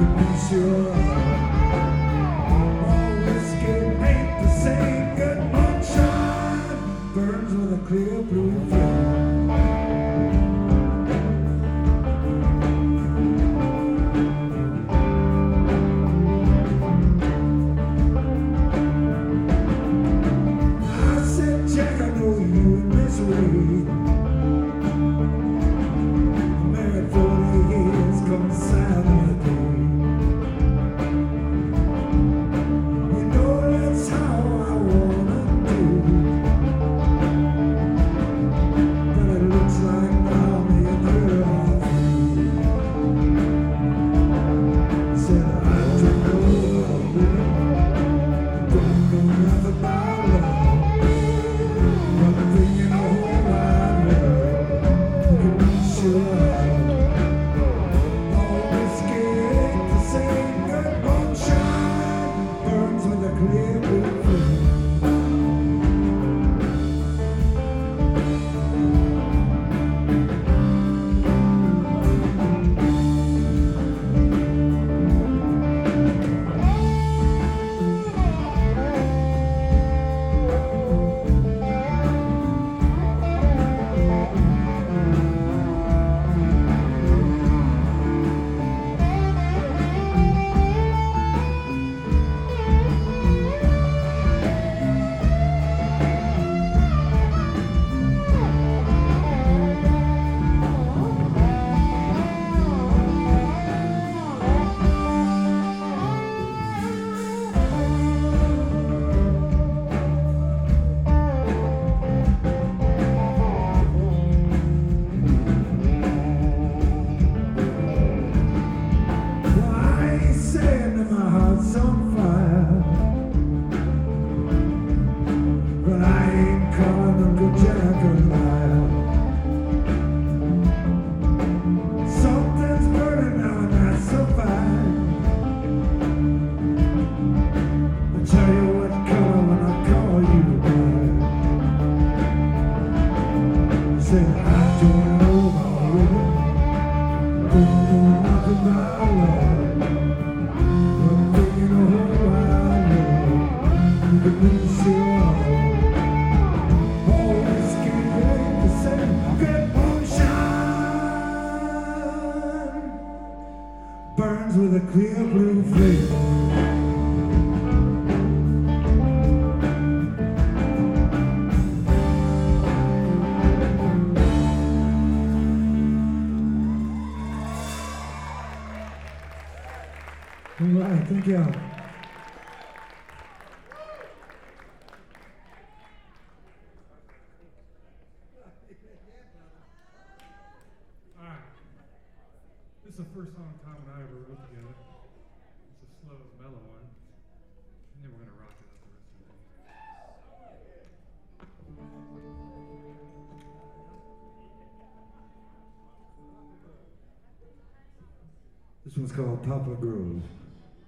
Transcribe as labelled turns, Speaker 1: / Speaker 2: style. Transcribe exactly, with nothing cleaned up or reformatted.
Speaker 1: can be sure. All whiskey ain't the same. Good moonshine burns with a clear blue flame. I said, Jack, I know you in misery. Burns with a clear blue flame. All right, thank you.
Speaker 2: This is the first song Tom and I ever wrote together. It's a slow, mellow one. And then we're going to rock it up the rest of the day.
Speaker 1: This one's called Poplar Grove.